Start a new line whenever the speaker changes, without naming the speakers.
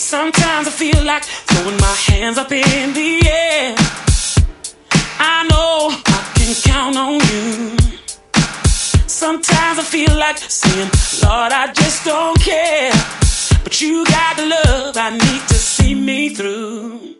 Sometimes I feel like throwing my hands up in the air. I know I can count on you. Sometimes I feel like saying, Lord, I just don't care. But you got the love I need to see me through.